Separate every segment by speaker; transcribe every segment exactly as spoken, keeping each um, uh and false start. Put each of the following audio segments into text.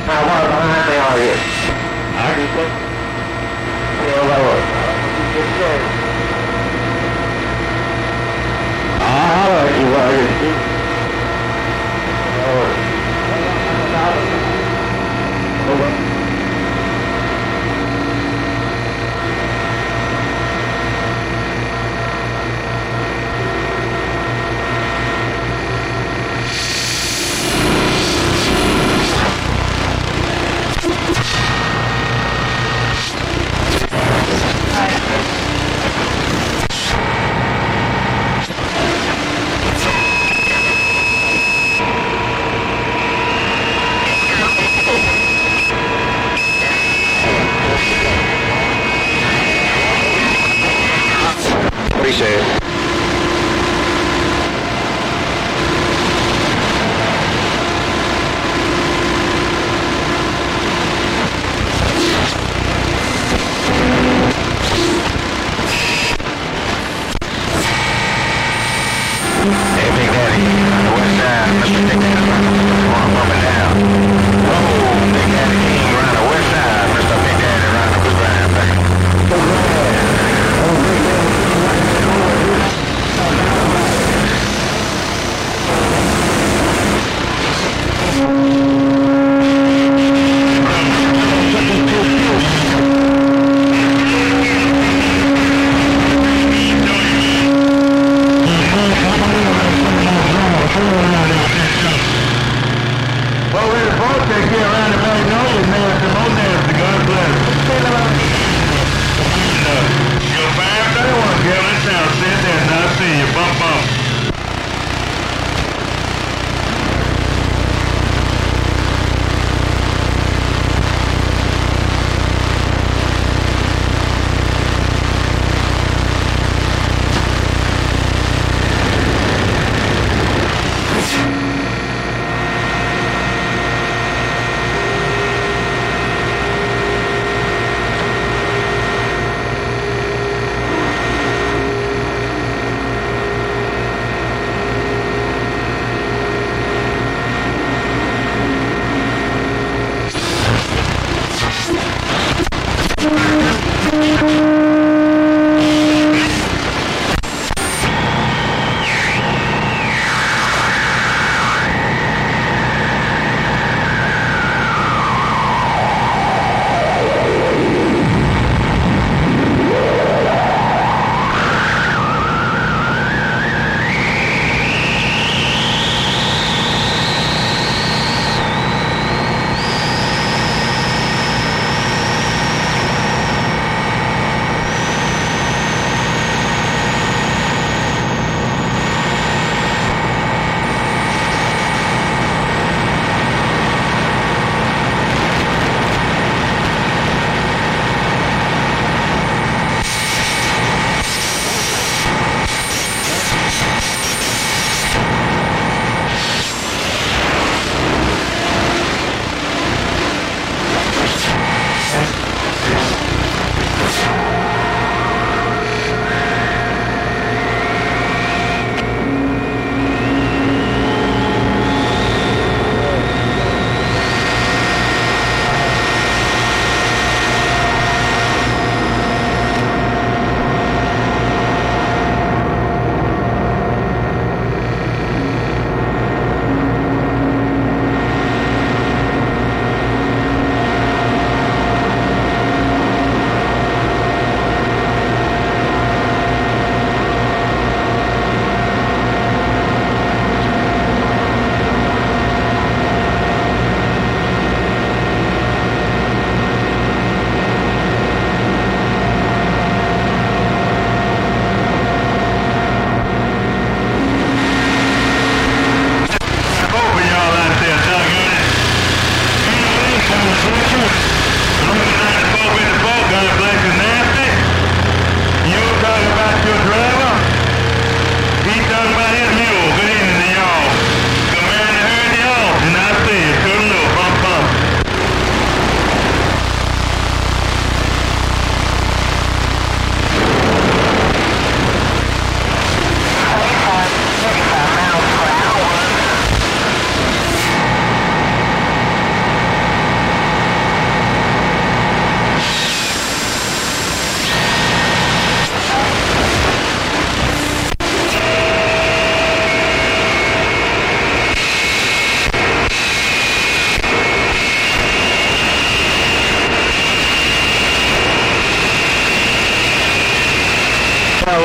Speaker 1: How far behind me are you?
Speaker 2: I can say.
Speaker 1: Still lower. Good shit. I'll let you while you're shooting. Lower. Over. Appreciate it. Hey, Big Daddy, on the west side, Mister Big Daddy, I'm up and down. Oh, Big Daddy King, around the west side, Mister Big Daddy, around the west side, baby. Oh, Big Daddy. Well, we're supposed to get around the Magnolia and make some more nails to God bless. You're five thirty-one, Kevin. Sound sit there and not see you. Bump, bump.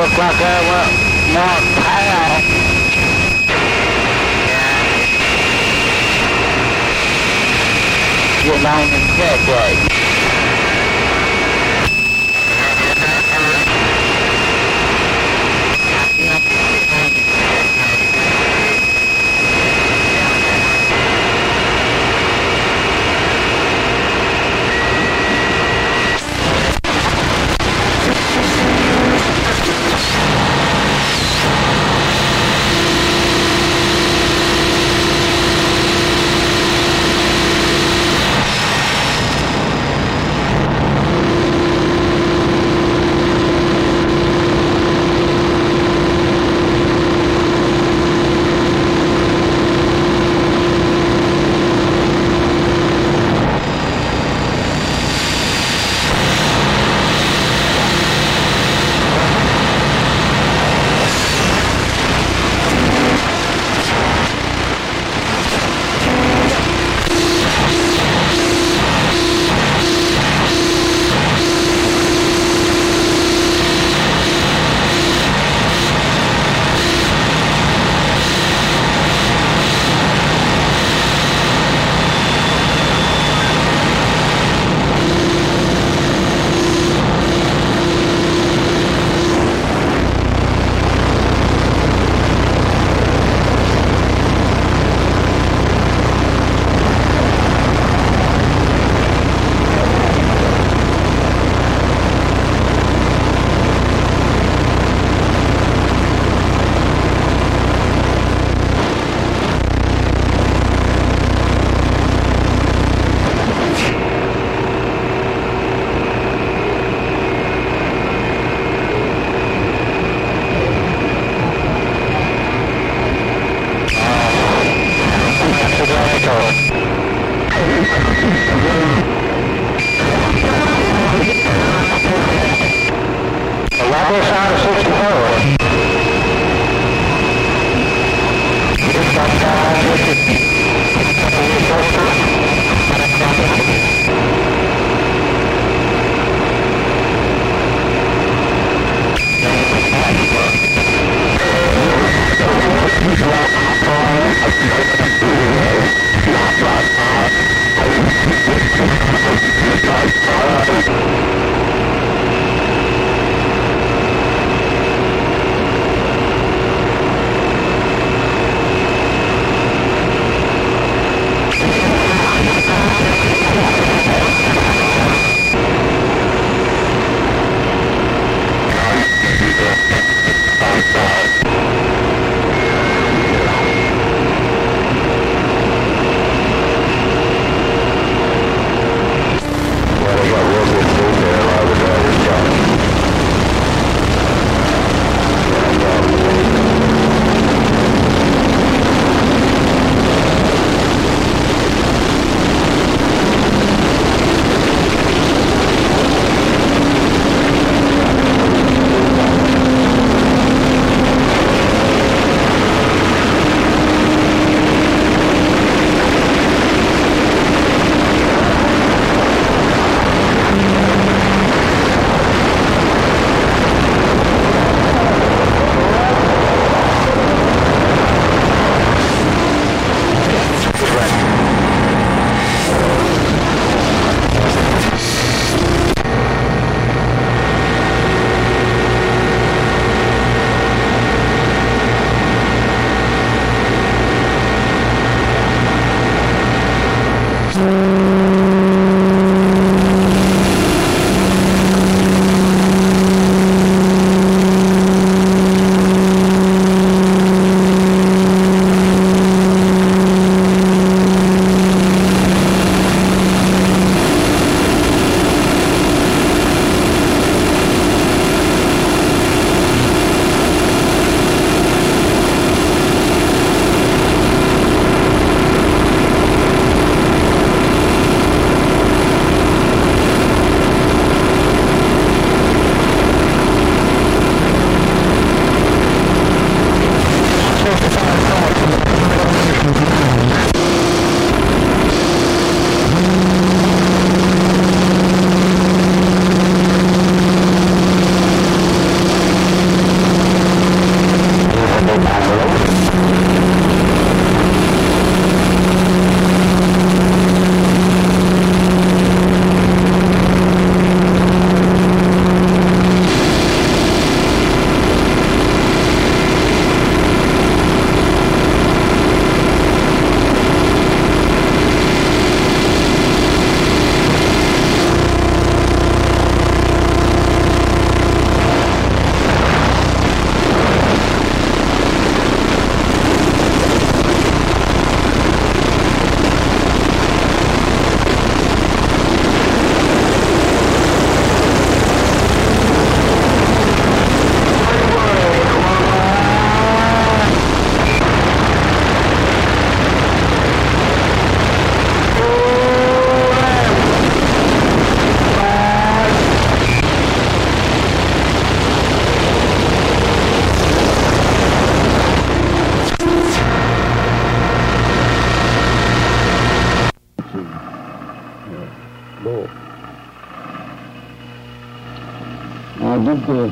Speaker 1: looks like that went one pound. Getting on in the check gate.
Speaker 2: did, uh,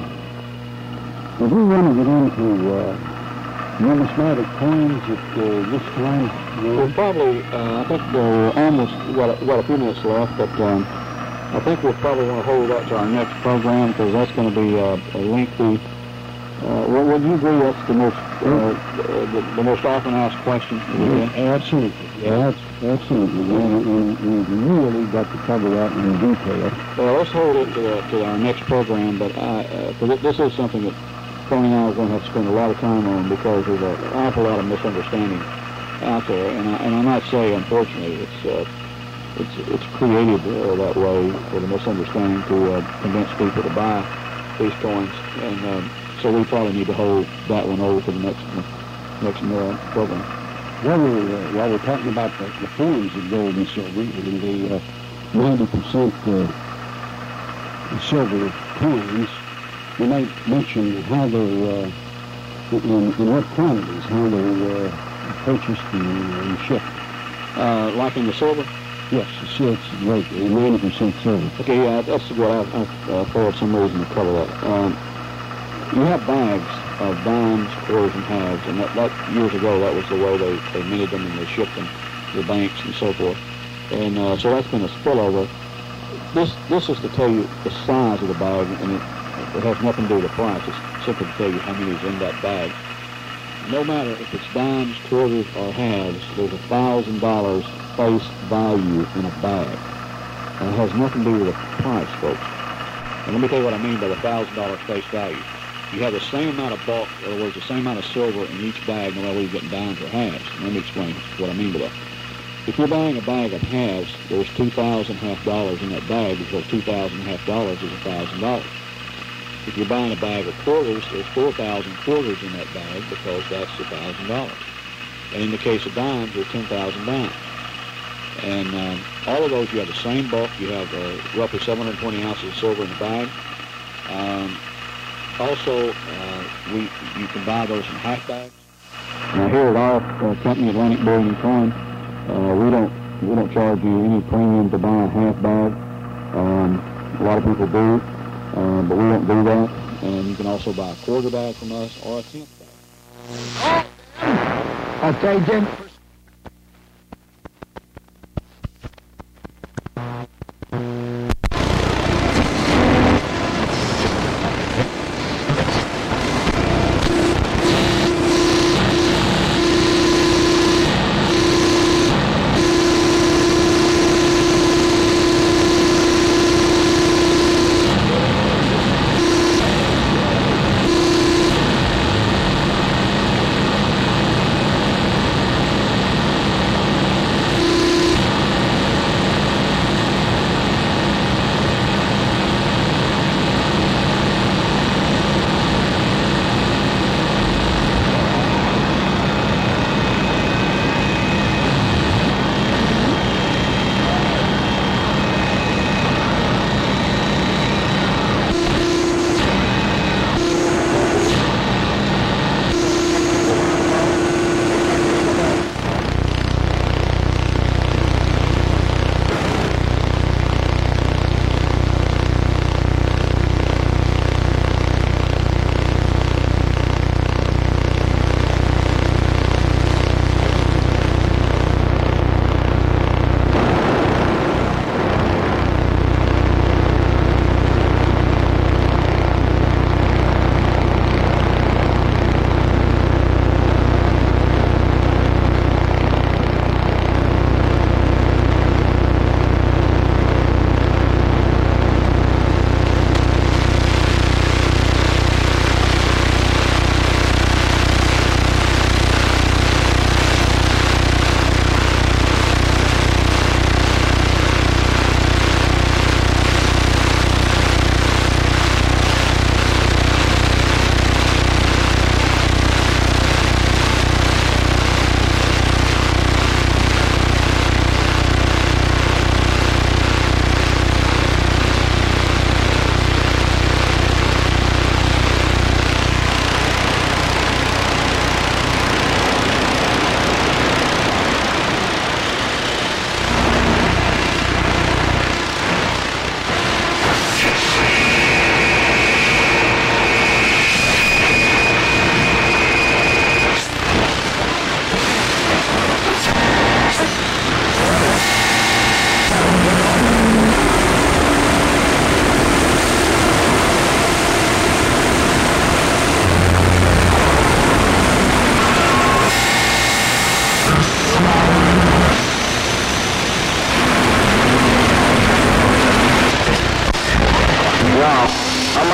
Speaker 2: did we want to get into uh, numismatic coins at uh, this time?
Speaker 3: Well, probably, uh, I think we're almost got a, got a few minutes left, but um, I think we'll probably want to hold that to our next program because that's going to be uh, a lengthy. Uh, well, would you agree that's the most uh, the, the most often asked question?
Speaker 2: Yeah, absolutely. Yeah, absolutely. And, and, and we really got to cover that in detail.
Speaker 3: Well, let's hold it to, the, to our next program, but I, uh, this is something that Tony and I are going to have to spend a lot of time on because there's an awful lot of misunderstanding out there, and I, and I might say, unfortunately, it's uh, it's it's created uh, that way for the misunderstanding to uh, convince people to buy these coins, and um, so we probably need to hold that one over to the next next uh, program.
Speaker 2: While we're uh, while we're talking about the, the forms of gold and silver and the uh, ninety percent uh, silver coins, we might mention how they're uh, in, in what quantities, how they're uh, purchased and, and shipped.
Speaker 3: Uh, like in the silver?
Speaker 2: Yes, it's, it's right, ninety percent silver.
Speaker 3: Okay, yeah, that's what I, I uh, for some reason to cover that. Um, you have bags of dimes, quarters, and halves, and that, that years ago that was the way they, they minted them and they shipped them to the banks and so forth. And uh, so that's been a spillover. This this is to tell you the size of the bag, and it, it has nothing to do with the price. It's simply to tell you how many is in that bag. No matter if it's dimes, quarters, or halves, there's a thousand dollars face value in a bag. And it has nothing to do with the price, folks. And let me tell you what I mean by the thousand dollars face value. You have the same amount of bulk, in other words, the same amount of silver in each bag, no matter whether you're getting dimes or halves. Let me explain what I mean by that. If you're buying a bag of halves, there's two thousand half dollars in that bag because two thousand half dollars is a thousand dollars. If you're buying a bag of quarters, there's four thousand quarters in that bag because that's a thousand dollars. And in the case of dimes, there's ten thousand dimes. And um, all of those, you have the same bulk. You have uh, roughly seven hundred twenty ounces of silver in the bag. Um, also, uh, we you can buy those in half bags. Now here at our uh, company, Atlantic Bullion and Coin, uh, we don't we don't charge you any premium to buy a half bag. Um, a lot of people do, uh, but we don't do that. And you can also buy a quarter bag from us or a tenth bag.
Speaker 2: Okay, Jim.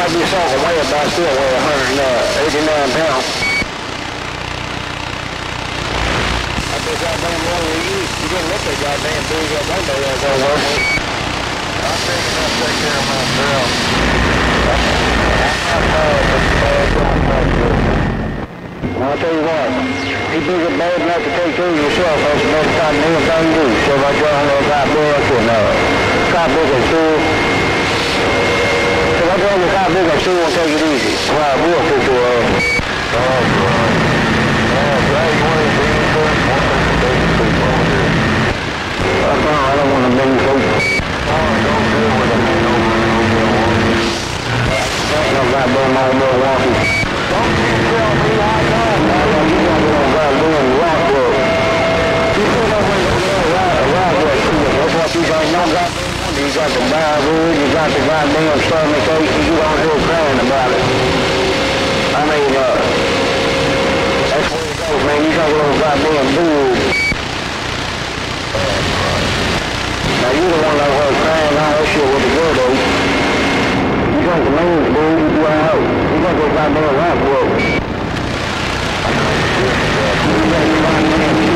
Speaker 1: might be something way about still weigh one hundred eighty-nine pounds. I bet goddamn one of you, you didn't look that goddamn big up one day as I work. I'm thinking I'll take care of myself. I'll tell you what, you big and bad enough to take care of yourself, that's the next time you thing you do. So if I go on those hot boys and uh, cop big and cool. If I go on the cop big and cool, I'll take it easy. Well, we'll take you uh. Oh, God. Yeah, Jay, you want to be in first? One person baby sleep over here. Uh, no, I don't want to baby sleep. Oh, don't do it with a man over and over and over. Ain't no goddamn no more walking. Don't you tell me I know. I know you don't get on goddamn rock work. You don't know when you're doing rock work. That's what you don't know goddamn. You got the Bible, you got the goddamn stomach ache, and you don't hear crying about it. I mean, uh, that's where it goes, man. You got a little goddamn dude. Now you the one that was crying all that shit with the good though. You got the man, dude. You out. You got the goddamn rock work. You got the goddamn